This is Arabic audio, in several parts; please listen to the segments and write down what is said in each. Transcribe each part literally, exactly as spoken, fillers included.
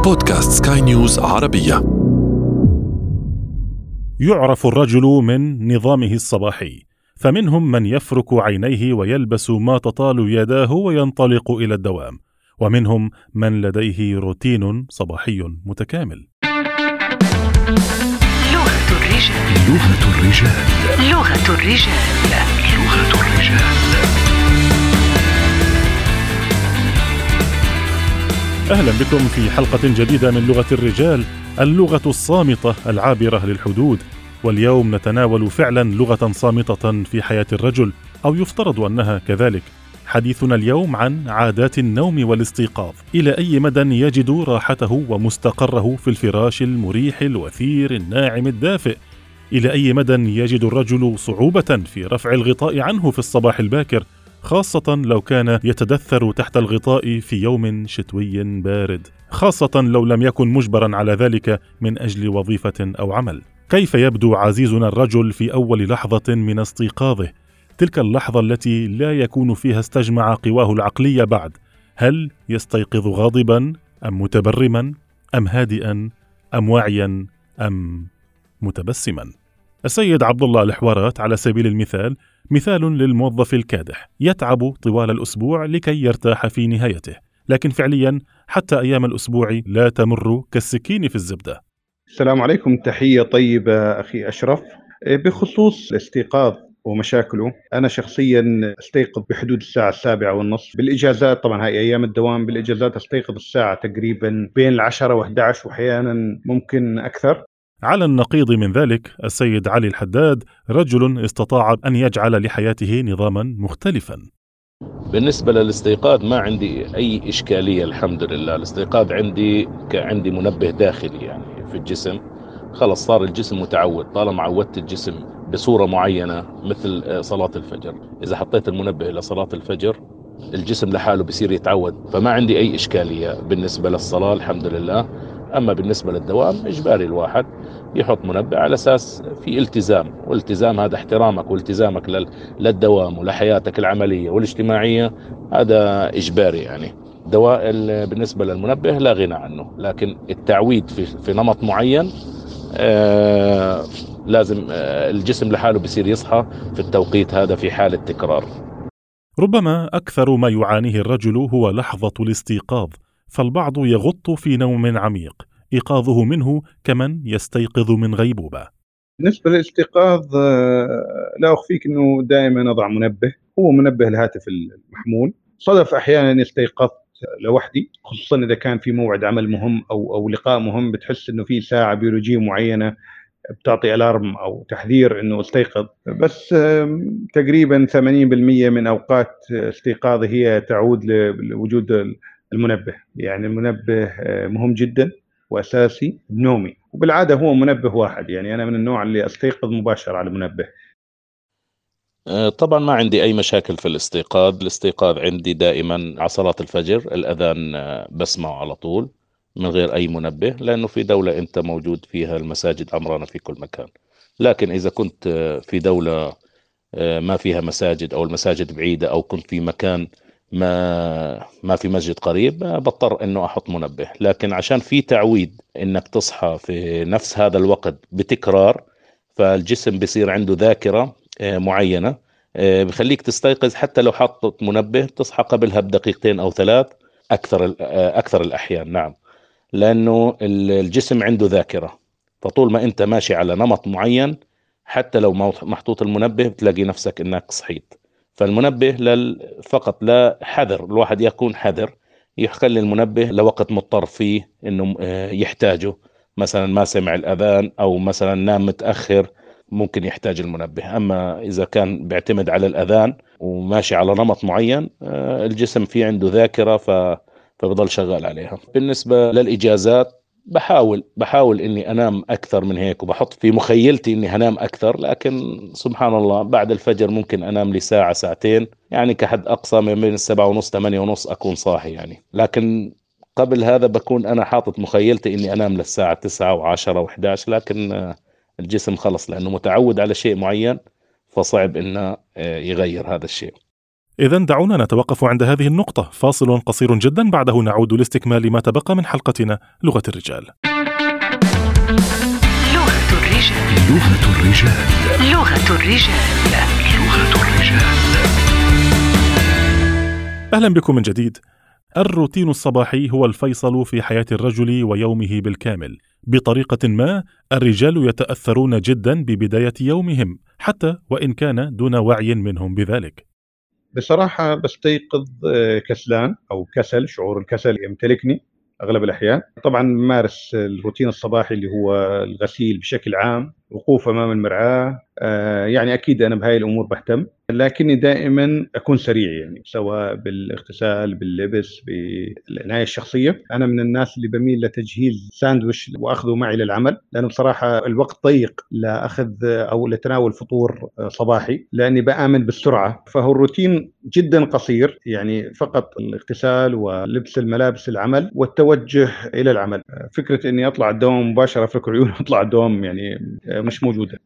بودكاست سكاي نيوز عربية. يعرف الرجل من نظامه الصباحي، فمنهم من يفرك عينيه ويلبس ما تطال يداه وينطلق إلى الدوام، ومنهم من لديه روتين صباحي متكامل. لغة الرجال. لغة الرجال. لغة الرجال. لغة الرجال. أهلا بكم في حلقة جديدة من لغة الرجال، اللغة الصامتة العابرة للحدود. واليوم نتناول فعلا لغة صامتة في حياة الرجل، أو يفترض أنها كذلك. حديثنا اليوم عن عادات النوم والاستيقاظ. إلى أي مدى يجد راحته ومستقره في الفراش المريح الوثير الناعم الدافئ؟ إلى أي مدى يجد الرجل صعوبة في رفع الغطاء عنه في الصباح الباكر، خاصة لو كان يتدثر تحت الغطاء في يوم شتوي بارد، خاصة لو لم يكن مجبرا على ذلك من أجل وظيفة أو عمل؟ كيف يبدو عزيزنا الرجل في أول لحظة من استيقاظه؟ تلك اللحظة التي لا يكون فيها استجمع قواه العقلية بعد. هل يستيقظ غاضبا أم متبرما أم هادئا أم واعيا أم متبسما؟ السيد عبد الله الحوارات على سبيل المثال مثال للموظف الكادح، يتعب طوال الأسبوع لكي يرتاح في نهايته، لكن فعليا حتى أيام الأسبوع لا تمر كالسكين في الزبدة. السلام عليكم، تحية طيبة أخي أشرف. بخصوص الاستيقاظ ومشاكله، أنا شخصيا استيقظ بحدود الساعة السابعة والنصف بالإجازات. طبعا هاي أيام الدوام، بالإجازات استيقظ الساعة تقريبا بين العشرة وإحدى عشر وأحيانا ممكن أكثر. على النقيض من ذلك السيد علي الحداد رجل استطاع أن يجعل لحياته نظاما مختلفا. بالنسبة للاستيقاظ ما عندي أي إشكالية الحمد لله. الاستيقاظ عندي كعندي منبه داخلي يعني في الجسم، خلص صار الجسم متعود. طالما عودت الجسم بصورة معينة مثل صلاة الفجر، إذا حطيت المنبه إلى صلاة الفجر الجسم لحاله بصير يتعود، فما عندي أي إشكالية بالنسبة للصلاة الحمد لله. أما بالنسبة للدوام إجباري الواحد يحط منبه على أساس في التزام، والالتزام هذا احترامك والتزامك للدوام ولحياتك العملية والاجتماعية، هذا إجباري يعني. دواء بالنسبة للمنبه لا غنى عنه، لكن التعويد في, في نمط معين آه لازم آه الجسم لحاله بصير يصحى في التوقيت هذا في حالة تكرار. ربما أكثر ما يعانيه الرجل هو لحظة الاستيقاظ، فالبعض يغط في نوم عميق إيقاظه منه كمن يستيقظ من غيبوبة. بالنسبة للاستيقاظ لا أخفيك أنه دائما أضع منبه، هو منبه الهاتف المحمول. صدف أحيانا استيقظت لوحدي، خصوصا إذا كان في موعد عمل مهم أو أو لقاء مهم، بتحس إنه في ساعة بيولوجية معينة بتعطي ألارم أو تحذير إنه استيقظ. بس تقريبا ثمانين بالمئة من أوقات استيقاظي هي تعود لوجود المنبه. يعني المنبه مهم جدا وأساسي بنومي، وبالعادة هو منبه واحد. يعني أنا من النوع اللي استيقظ مباشرة على المنبه. طبعا ما عندي أي مشاكل في الاستيقاظ. الاستيقاظ عندي دائما على صلاة الفجر، الأذان بسمعه على طول من غير أي منبه، لأنه في دولة أنت موجود فيها المساجد عمرانة في كل مكان. لكن إذا كنت في دولة ما فيها مساجد أو المساجد بعيدة، أو كنت في مكان ما ما في مسجد قريب، بضطر إنه أحط منبه. لكن عشان في تعويد إنك تصحى في نفس هذا الوقت بتكرار، فالجسم بيصير عنده ذاكرة معينة بخليك تستيقظ. حتى لو حطت منبه تصحى قبلها بدقيقتين أو ثلاث أكثر أكثر الأحيان. نعم، لأنه الجسم عنده ذاكرة، فطول ما أنت ماشي على نمط معين حتى لو محطوط المنبه بتلاقي نفسك إنك صحيت. فالمنبه لل... فقط لا حذر، الواحد يكون حذر، يخلي المنبه لوقت مضطر فيه إنه يحتاجه، مثلا ما سمع الأذان أو مثلا نام متأخر ممكن يحتاج المنبه. أما إذا كان بيعتمد على الأذان وماشي على نمط معين، الجسم فيه عنده ذاكرة ف... فبضل شغال عليها. بالنسبة للإجازات بحاول بحاول إني أنام أكثر من هيك، وبحط في مخيلتي إني هنام أكثر، لكن سبحان الله بعد الفجر ممكن أنام لي ساعة ساعتين، يعني كحد أقصى من بين السبعة ونص ثمانية ونص أكون صاحي يعني. لكن قبل هذا بكون أنا حاطط مخيلتي إني أنام للساعة تسعة وعشرة وإحدى عشر، لكن الجسم خلص لأنه متعود على شيء معين، فصعب إنه يغير هذا الشيء. إذن دعونا نتوقف عند هذه النقطة، فاصل قصير جدا بعده نعود لاستكمال ما تبقى من حلقتنا لغة الرجال. لغة الرجال. لغة الرجال. لغة الرجال. لغة الرجال. أهلا بكم من جديد. الروتين الصباحي هو الفيصل في حياة الرجل ويومه بالكامل. بطريقة ما الرجال يتأثرون جدا ببداية يومهم، حتى وإن كان دون وعي منهم بذلك. بصراحة بستيقظ كسلان أو كسل، شعور الكسل يمتلكني أغلب الأحيان. طبعا مارس الروتين الصباحي اللي هو الغسيل بشكل عام، وقوف أمام المرآة، آه يعني أكيد أنا بهاي الأمور بهتم، لكني دائما أكون سريع، يعني سواء بالاغتسال، باللبس، بالعناية الشخصية. أنا من الناس اللي بميل لتجهيز ساندويش وأخذه معي للعمل، لأنه بصراحة الوقت ضيق لأخذ أو لتناول فطور صباحي، لأني بآمن بالسرعة. فهو الروتين جدا قصير، يعني فقط الاغتسال ولبس الملابس العمل والتوجه إلى العمل. فكرة أني أطلع الدوام مباشرة أفرك عيوني وأطلع الدوام يعني مش موجودة.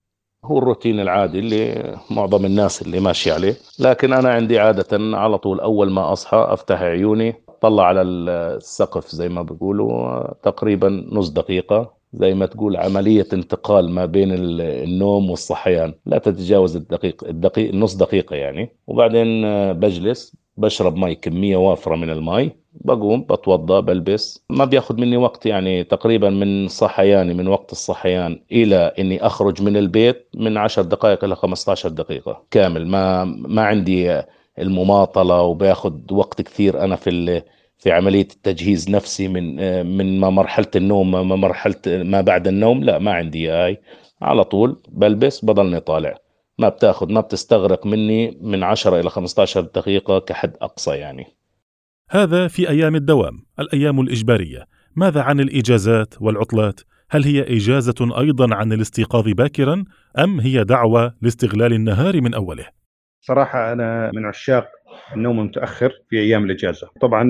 هو الروتين العادي اللي معظم الناس اللي ماشي عليه، لكن أنا عندي عادة على طول أول ما أصحى أفتح عيوني، طلع على السقف زي ما بيقولوا تقريبا نص دقيقة، زي ما تقول عملية انتقال ما بين النوم والصحيان، لا تتجاوز الدقيقة الدقيقة نص دقيقة يعني. وبعدين بجلس بشرب مي، كمية وافرة من المي، بقوم بتوضى، بلبس. ما بياخد مني وقت، يعني تقريبا من صحياني، من وقت الصحيان إلى إني أخرج من البيت من عشر دقائق إلى خمسة عشر دقيقة كامل. ما ما عندي المماطلة وبياخد وقت كثير أنا في في عملية التجهيز نفسي من من ما مرحلة النوم ما مرحلة ما بعد النوم. لا، ما عندي هاي. على طول بلبس بضلني طالع. ما بتاخد ما بتستغرق مني من عشرة إلى خمسة عشر دقيقة كحد أقصى يعني. هذا في أيام الدوام، الأيام الإجبارية. ماذا عن الإجازات والعطلات؟ هل هي إجازة أيضا عن الاستيقاظ باكرا، أم هي دعوة لاستغلال النهار من أوله؟ صراحة أنا من عشاق النوم المتأخر في أيام الإجازة. طبعا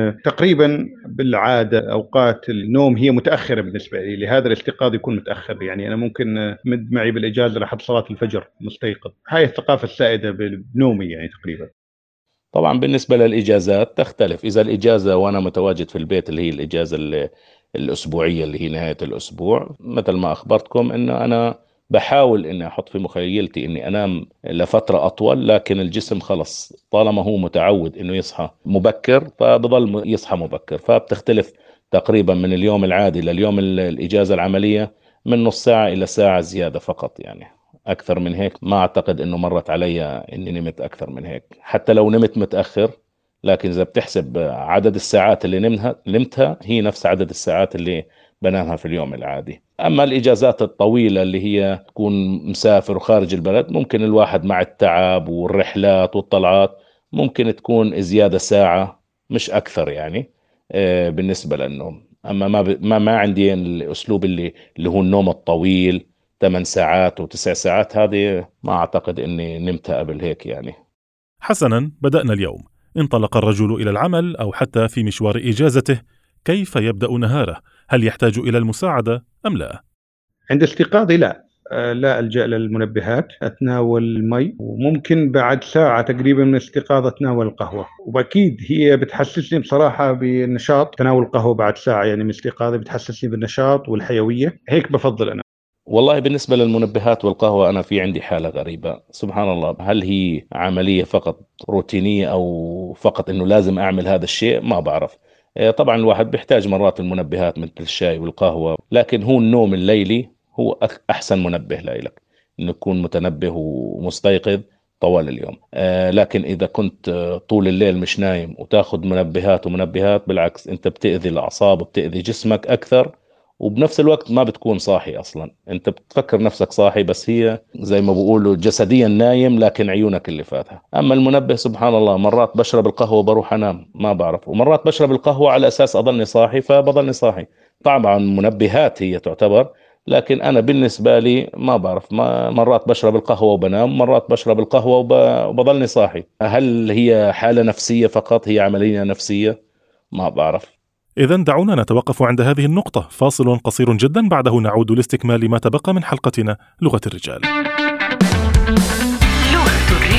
تقريبا بالعادة أوقات النوم هي متأخرة بالنسبة لي، لهذا الاستيقاظ يكون متأخر. يعني أنا ممكن مد معي بالإجازة لحد صلاة الفجر مستيقظ. هاي الثقافة السائدة بنومي يعني تقريبا. طبعا بالنسبة للإجازات تختلف. إذا الإجازة وأنا متواجد في البيت، اللي هي الإجازة اللي الأسبوعية اللي هي نهاية الأسبوع، مثل ما أخبرتكم إنه أنا بحاول إني أحط في مخيلتي إني أنام لفترة أطول، لكن الجسم خلص طالما هو متعود إنه يصحى مبكر فبضل يصحى مبكر. فبتختلف تقريبا من اليوم العادي لليوم الإجازة العملية من نص ساعة إلى ساعة زيادة فقط. يعني أكثر من هيك ما أعتقد إنه مرت علي إني نمت أكثر من هيك، حتى لو نمت متأخر. لكن إذا بتحسب عدد الساعات اللي نمها نمتها هي نفس عدد الساعات اللي بنامها في اليوم العادي. أما الإجازات الطويلة اللي هي تكون مسافر وخارج البلد، ممكن الواحد مع التعب والرحلات والطلعات ممكن تكون زيادة ساعة مش أكثر يعني بالنسبة للنوم. أما ما ب... ما ما عندي الأسلوب اللي اللي هو النوم الطويل ثمان ساعات وتسع ساعات، هذه ما أعتقد إني نمتها قبل هيك يعني. حسنا، بدأنا اليوم. انطلق الرجل إلى العمل أو حتى في مشوار إجازته. كيف يبدأ نهاره؟ هل يحتاج إلى المساعدة أم لا؟ عند استيقاظي لا لا ألجأ للمنبهات، أتناول المي، وممكن بعد ساعة تقريبا من الاستيقاظ أتناول القهوة. وأكيد هي بتحسسني بصراحة بالنشاط. تناول القهوة بعد ساعة يعني من استيقاظي بتحسسني بالنشاط والحيوية. هيك بفضل أنا. والله بالنسبة للمنبهات والقهوة أنا في عندي حالة غريبة سبحان الله. هل هي عملية فقط روتينية أو فقط إنه لازم أعمل هذا الشيء؟ ما بعرف. طبعا الواحد بيحتاج مرات المنبهات مثل الشاي والقهوة، لكن هو النوم الليلي هو أحسن منبه لك، إنه تكون متنبه ومستيقظ طوال اليوم. لكن إذا كنت طول الليل مش نايم وتاخذ منبهات ومنبهات، بالعكس أنت بتأذي الأعصاب وبتأذي جسمك أكثر، وبنفس الوقت ما بتكون صاحي أصلا. أنت بتفكر نفسك صاحي بس هي زي ما بقولوا جسديا نايم لكن عيونك اللي فاتها. أما المنبه سبحان الله، مرات بشرب القهوة بروح أنام ما بعرف، ومرات بشرب القهوة على أساس أضلني صاحي فبضلني صاحي. طبعا منبهات هي تعتبر، لكن أنا بالنسبة لي ما بعرف، ما مرات بشرب القهوة وبنام، مرات بشرب القهوة وبضلني صاحي. هل هي حالة نفسية فقط؟ هي عملية نفسية؟ ما بعرف. إذن دعونا نتوقف عند هذه النقطة، فاصل قصير جدا بعده نعود لاستكمال ما تبقى من حلقتنا لغة الرجال. لغة الرجال.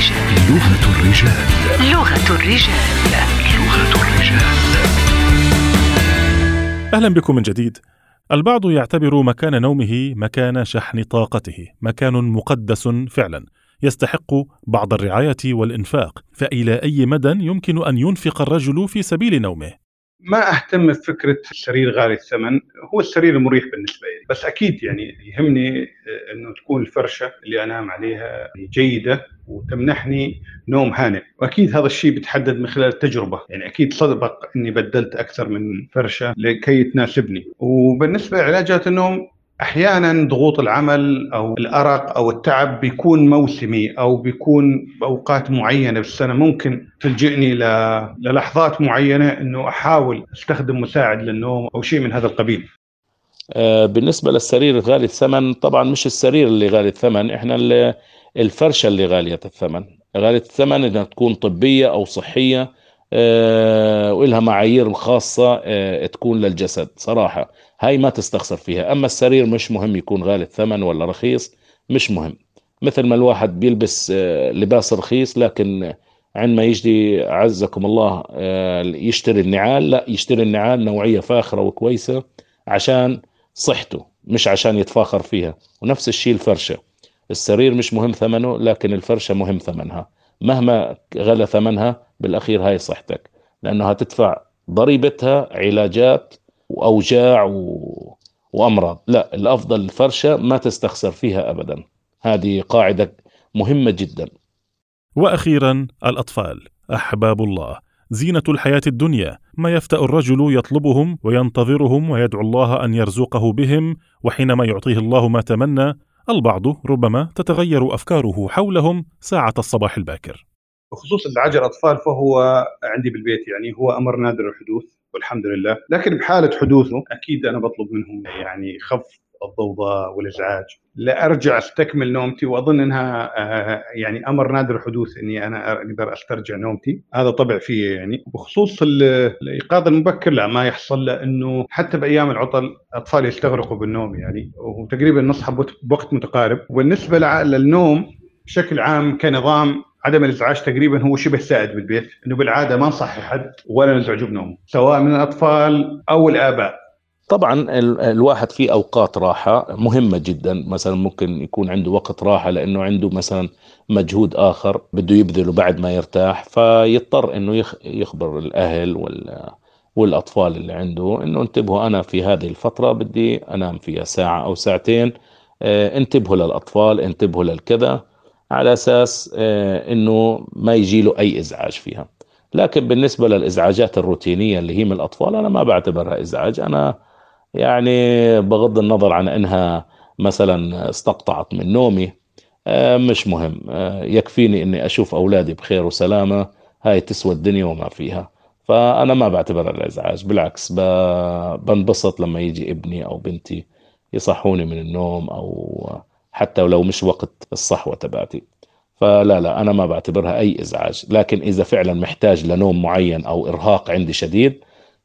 الرجال. لغة الرجال. لغة الرجال. لغة الرجال. أهلا بكم من جديد. البعض يعتبر مكان نومه مكان شحن طاقته، مكان مقدس فعلا يستحق بعض الرعاية والإنفاق، فإلى أي مدى يمكن أن ينفق الرجل في سبيل نومه؟ ما أهتم بفكرة السرير غالي الثمن، هو السرير المريح بالنسبة لي، بس أكيد يعني يهمني أنه تكون الفرشة اللي أنام عليها جيدة وتمنحني نوم هانئ، وأكيد هذا الشيء بتحدد من خلال التجربة، يعني أكيد سبق أني بدلت أكثر من فرشة لكي تناسبني. وبالنسبة لعلاجات النوم أحياناً ضغوط العمل أو الأرق أو التعب بيكون موسمي أو بيكون بأوقات معينة بالسنة، ممكن تلجئني للحظات معينة أنه أحاول أستخدم مساعد للنوم أو شيء من هذا القبيل. آه بالنسبة للسرير غالي الثمن، طبعا مش السرير اللي غالي الثمن، إحنا اللي الفرشة اللي غالية الثمن. غالية الثمن إنها تكون طبية أو صحية آه وإلها معايير خاصة آه تكون للجسد صراحة، هاي ما تستخسر فيها. أما السرير مش مهم يكون غالي الثمن ولا رخيص، مش مهم. مثل ما الواحد بيلبس آه لباس رخيص لكن عندما يجي عزكم الله آه يشتري النعال، لا يشتري النعال نوعية فاخرة وكويسة عشان صحته مش عشان يتفاخر فيها. ونفس الشيء الفرشة، السرير مش مهم ثمنه لكن الفرشة مهم ثمنها، مهما غلى ثمنها بالأخير هاي صحتك، لأنها تدفع ضريبتها علاجات وأوجاع و... وأمراض. لا، الأفضل الفرشة ما تستخسر فيها أبدا، هذه قاعدة مهمة جدا. وأخيرا الأطفال أحباب الله، زينة الحياة الدنيا، ما يفتأ الرجل يطلبهم وينتظرهم ويدعو الله أن يرزقه بهم، وحينما يعطيه الله ما تمنى البعض ربما تتغير أفكاره حولهم ساعة الصباح الباكر. بخصوص العجل الأطفال فهو عندي بالبيت يعني هو أمر نادر الحدوث والحمد لله، لكن بحالة حدوثه أكيد أنا بطلب منهم يعني خف الضوضاء والإزعاج لأرجع استكمل نومتي، وأظن أنها يعني أمر نادر الحدوث أني أنا أقدر أسترجع نومتي، هذا طبع فيه يعني. بخصوص الإيقاظ المبكر لا ما يحصل، لأنه حتى بأيام العطل أطفال يستغرقوا بالنوم يعني، وتقريبا نصحى بوقت متقارب. وبالنسبة للنوم بشكل عام كنظام عدم الإزعاج تقريبا هو شبه سائد بالبيت، إنه بالعادة ما نصحي حد ولا نزعجه بنومه سواء من الأطفال أو الآباء. طبعا الواحد في أوقات راحة مهمة جدا، مثلا ممكن يكون عنده وقت راحة لأنه عنده مثلا مجهود آخر بده يبذله بعد ما يرتاح، فيضطر إنه يخبر الأهل والأطفال اللي عنده إنه انتبهوا أنا في هذه الفترة بدي أنام فيها ساعة أو ساعتين، انتبهوا للأطفال، انتبهوا للكذا، على أساس إنه ما يجي له أي إزعاج فيها. لكن بالنسبة للإزعاجات الروتينية اللي هي من الأطفال أنا ما بعتبرها إزعاج، أنا يعني بغض النظر عن أنها مثلا استقطعت من نومي مش مهم، يكفيني أني أشوف أولادي بخير وسلامة، هاي تسوى الدنيا وما فيها، فأنا ما بعتبرها الإزعاج، بالعكس بنبسط لما يجي ابني أو بنتي يصحوني من النوم، أو حتى ولو مش وقت الصحوة تبعتي، فلا لا أنا ما بعتبرها أي إزعاج. لكن إذا فعلا محتاج لنوم معين أو إرهاق عندي شديد،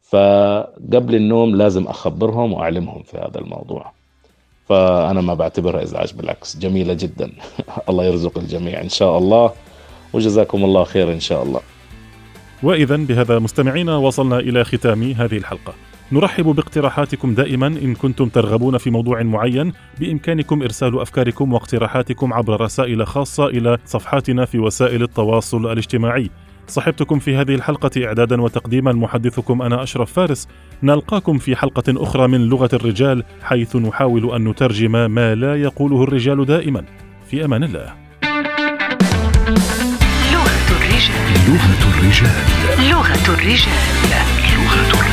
فقبل النوم لازم أخبرهم وأعلمهم في هذا الموضوع، فأنا ما بعتبرها إزعاج، بالعكس جميلة جدا. الله يرزق الجميع إن شاء الله، وجزاكم الله خير إن شاء الله. وإذا بهذا مستمعينا وصلنا إلى ختام هذه الحلقة. نرحب باقتراحاتكم دائما، إن كنتم ترغبون في موضوع معين بإمكانكم إرسال أفكاركم واقتراحاتكم عبر رسائل خاصة إلى صفحاتنا في وسائل التواصل الاجتماعي. صحبتكم في هذه الحلقة إعدادا وتقديما محدثكم أنا أشرف فارس. نلقاكم في حلقة أخرى من لغة الرجال، حيث نحاول أن نترجم ما لا يقوله الرجال دائما. في أمان الله. لغة الرجال. لغة الرجال. لغة الرجال. لغة الرجال.